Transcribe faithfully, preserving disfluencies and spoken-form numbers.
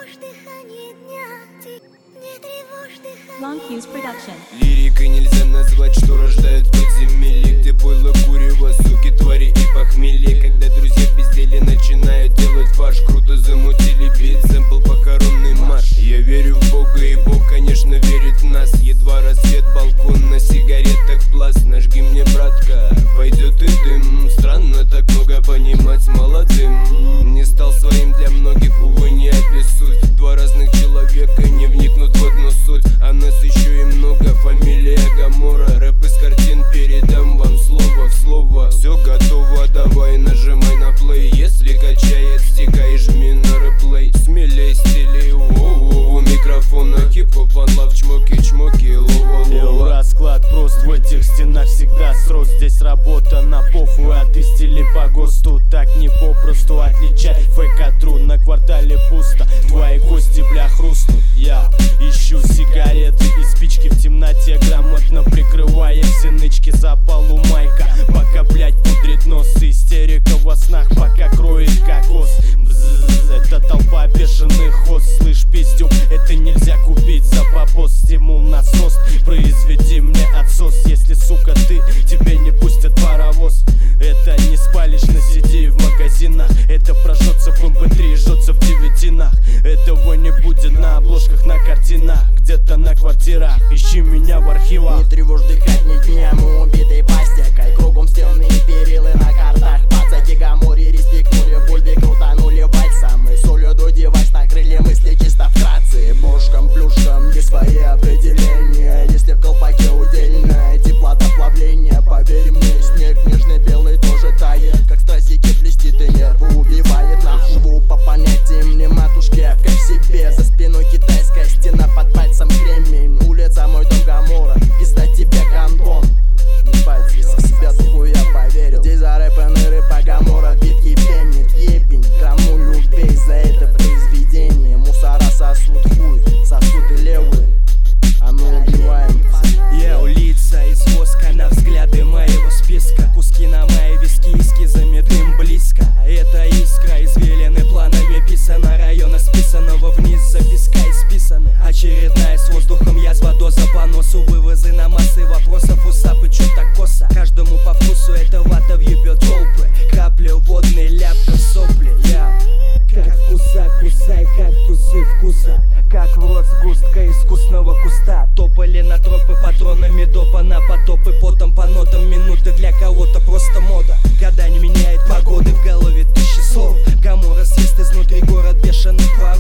тревожь дыхание дня, не тревожь дыхание. Long Fuse Production. Лирикой нельзя назвать, что рождают подземелье, где пойло, курево, суки, твари и похмелье. Когда друзья в безделе начинают делать фарш, круто замутили бит, сэмпл похоронный марш. Я верю в Бога, и Бог, конечно, верит в нас. Едва рассвет, балкон, на сигаретах пласт. Нажги мне, братка, пойдет и дым. Странно так много понимать молодым. Не стал своим для многих, увы, не описуть. Два разных человека не вникнут в одну суть. А нас еще и много, фамилия Гамора. Рэп из картин, передам вам слово в слово. Все готово, давай нажимай на плей. Если качает, стикай, жми на реплей. Смелей, стилей, у микрофона хип-хоп, лав, чмоки, чмоки, лова-лова. Расклад прост, в этих стенах всегда срос. Здесь работа на похуй, а ты стили по ГОСТу. Так не попросту отличай ФК-тру. На квартале пусто, твои кости, бля, хрустнут. Я ищу сигареты и спички в темноте, грамотно прикрывая все нычки за полу майка. Пока, блять, пудрит нос, истерика во снах, пока кроет кокос. Бззз, это толпа бешеных хоз. Слышь, пиздюк, это нельзя купить за бабос. Стимул насос, произведи мне отсос. Если, сука, ты, тебе не пустят паровоз. Это не спалишь на си ди в магазинах. Это прожжется в эм пэ три, жжется в девятинах. Этого не будет на обложках, на картинах, где-то на квартирах. Ищи меня в архивах. Не тревожь дыхание дня, мы убитой пластикой. Кругом стены и перилы на картах. Пацаки Гамори респектнули, бульби крутанули вальсом. И солью до девайс накрыли мысли чисто вкратце. Бошкам, плюшкам, не свои определения. Если в колпаке удельное теплота плавления, поверь мне, снег нежный белый тоже тает. Как стразики блестит и нервы убивает. Нахуй по понятиям не матушки, а как себе. За спиной китайская стена, под пальцем кремень. Улица мой дом Гамора, пизда тебе гандон. Ебать, если в себя духу я поверил. Здесь зарэпаны рэпа Гамора, бит ебенит, ебень. Кому любей за это произведение. Мусора сосут хуй, сосут и левые, а мы убиваем. Я улица из воска на взгляды моего списка. Куски на мои виски, эскизами дым близко. Это искра, извилины планами писана. Района списанного вниз, записка исписаны. Очередная с воздухом язва, доза по носу. Вывозы на массы вопросов, усапы, чё так косо. Каждому по вкусу эта вата въебет толпы. Капли водные, ляпка сопли. Я как вкуса, кусай кактусы вкуса. Как в рот сгустка искусного куста. Топали на тропы патронами допа на потопы. Потом по нотам минуты для кого-то просто мода. Года не меняет погоды, в голове тысячи слов. Гамора съест изнутри город бешеных прав.